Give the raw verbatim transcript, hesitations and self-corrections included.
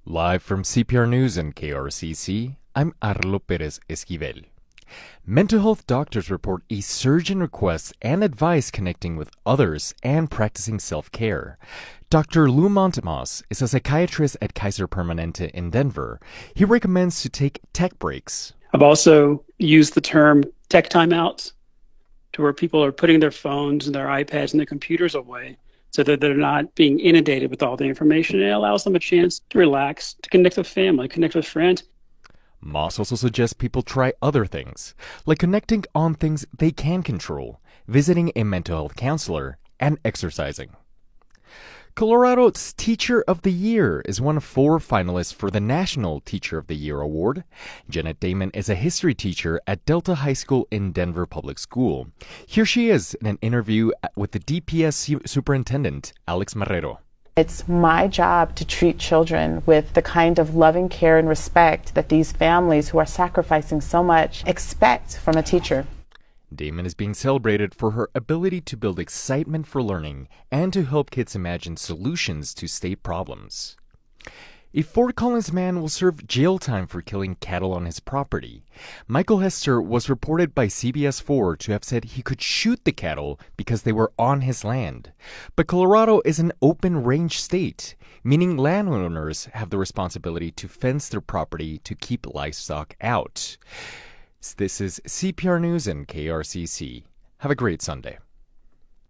Live from C P R News and K R C C, I'm Arlo Perez Esquivel. Mental health doctors report a surge in requests and advice connecting with others and practicing self-care. Doctor Lou Montemas is a psychiatrist at Kaiser Permanente in Denver. He recommends to take tech breaks. I've also used the term tech timeouts, to where people are putting their phones and their iPads and their computers away so that they're not being inundated with all the information. It allows them a chance to relax, to connect with family, connect with friends. Moss also suggests people try other things, like connecting on things they can control, visiting a mental health counselor, and exercising. Colorado's Teacher of the Year is one of four finalists for the National Teacher of the Year Award. Janet Damon is a history teacher at Delta High School in Denver Public School. Here she is in an interview with the D P S Superintendent, Alex Marrero. It's my job to treat children with the kind of loving care and respect that these families who are sacrificing so much expect from a teacher. Damon is being celebrated for her ability to build excitement for learning and to help kids imagine solutions to state problems. A Fort Collins man will serve jail time for killing cattle on his property. Michael Hester was reported by C B S four to have said he could shoot the cattle because they were on his land. But Colorado is an open range state, meaning landowners have the responsibility to fence their property to keep livestock out. This is C P R News and K R C C. Have a great Sunday.